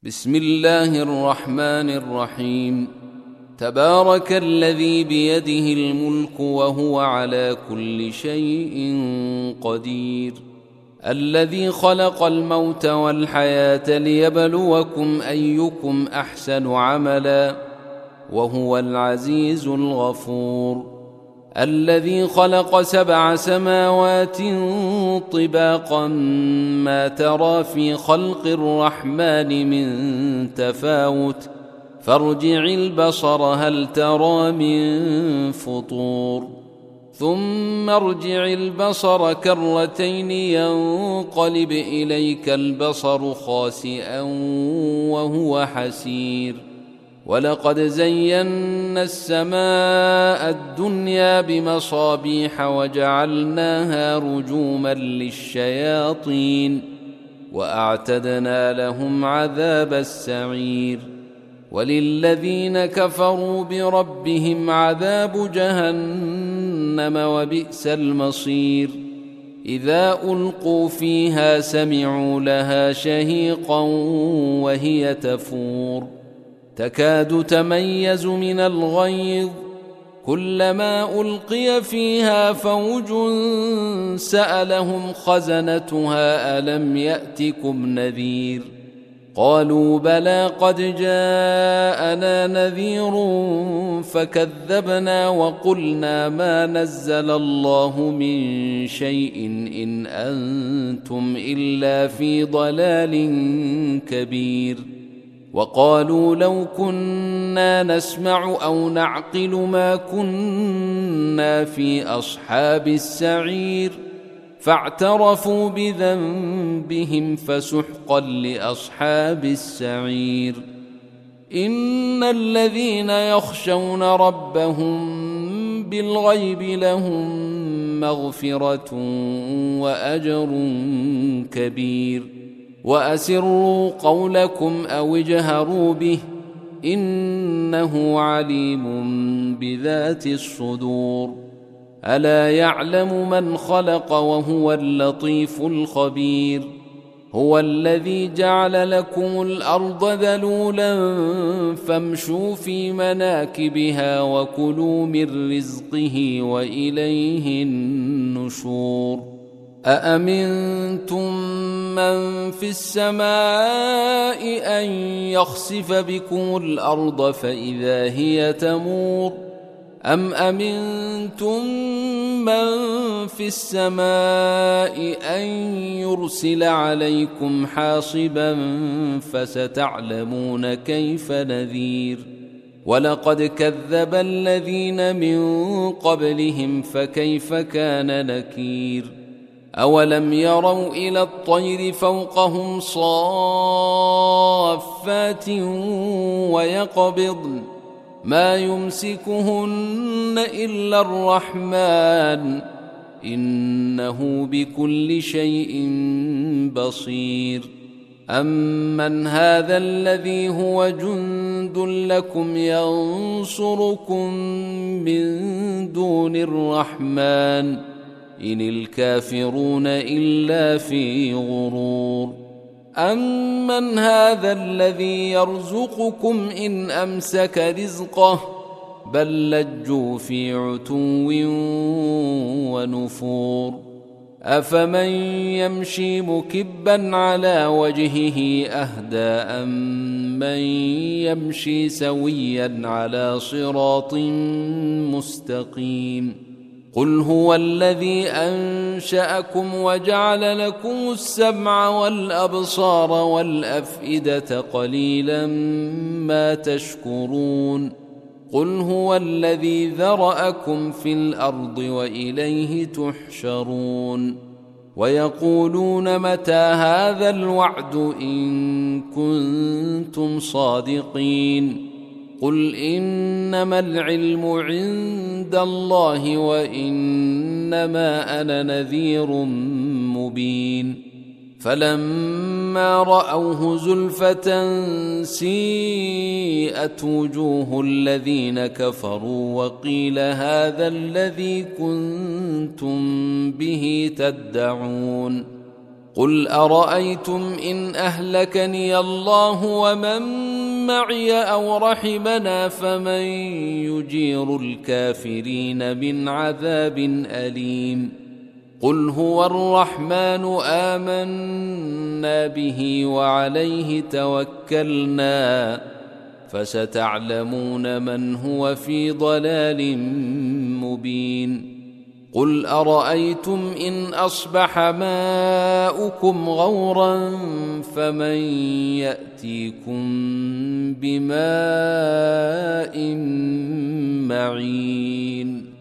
بسم الله الرحمن الرحيم. تبارك الذي بيده الملك وهو على كل شيء قدير، الذي خلق الموت والحياة ليبلوكم أيكم أحسن عملا وهو العزيز الغفور، الذي خلق 7 سماوات طباقا ما ترى في خلق الرحمن من تفاوت فارجع البصر هل ترى من فطور، ثم ارجع البصر كرتين ينقلب إليك البصر خاسئا وهو حسير، ولقد زينا السماء الدنيا بمصابيح وجعلناها رجوما للشياطين وأعتدنا لهم عذاب السعير، وللذين كفروا بربهم عذاب جهنم وبئس المصير، إذا ألقوا فيها سمعوا لها شهيقا وهي تفور تكاد تميز من الغيظ، كلما ألقي فيها فوج سألهم خزنتها ألم يأتكم نذير، قالوا بلى قد جاءنا نذير فكذبنا وقلنا ما نزل الله من شيء إن أنتم إلا في ضلال كبير، وقالوا لو كنا نسمع أو نعقل ما كنا في أصحاب السعير، فاعترفوا بذنبهم فسحقا لأصحاب السعير. إن الذين يخشون ربهم بالغيب لهم مغفرة وأجر كبير، وأسروا قولكم أو اجهروا به إنه عليم بذات الصدور، ألا يعلم من خلق وهو اللطيف الخبير، هو الذي جعل لكم الأرض ذلولا فامشوا في مناكبها وكلوا من رزقه وإليه النشور. أأمنتم من في السماء أن يخسف بكم الأرض فإذا هي تمور، أم أمنتم من في السماء أن يرسل عليكم حاصبا فستعلمون كيف نذير، ولقد كذب الذين من قبلهم فكيف كان نكير، أولم يروا إلى الطير فوقهم صافات ويقبضن ما يمسكهن إلا الرحمن إنه بكل شيء بصير، أمن هذا الذي هو جند لكم ينصركم من دون الرحمن إن الكافرون إلا في غرور، أمن هذا الذي يرزقكم إن أمسك رزقه بل لجوا في عتو ونفور، أفمن يمشي مكبا على وجهه أهدى أمن يمشي سويا على صراط مستقيم، قل هو الذي أنشأكم وجعل لكم السمع والأبصار والأفئدة قليلا ما تشكرون، قل هو الذي ذرأكم في الأرض وإليه تحشرون، ويقولون متى هذا الوعد إن كنتم صادقين، قل إنما العلم عند الله وإنما أنا نذير مبين، فلما رأوه زلفة سيئت وجوه الذين كفروا وقيل هذا الذي كنتم به تدعون، قل أرأيتم إن أهلكني الله ومن معي أو رحمنا فمن يجير الكافرين من عذاب أليم قل هو الرحمن آمنا به وعليه توكلنا فستعلمون من هو في ضلال مبين قل أرأيتم إن أصبح ماؤكم غورا فمن يأتيكم بماء معين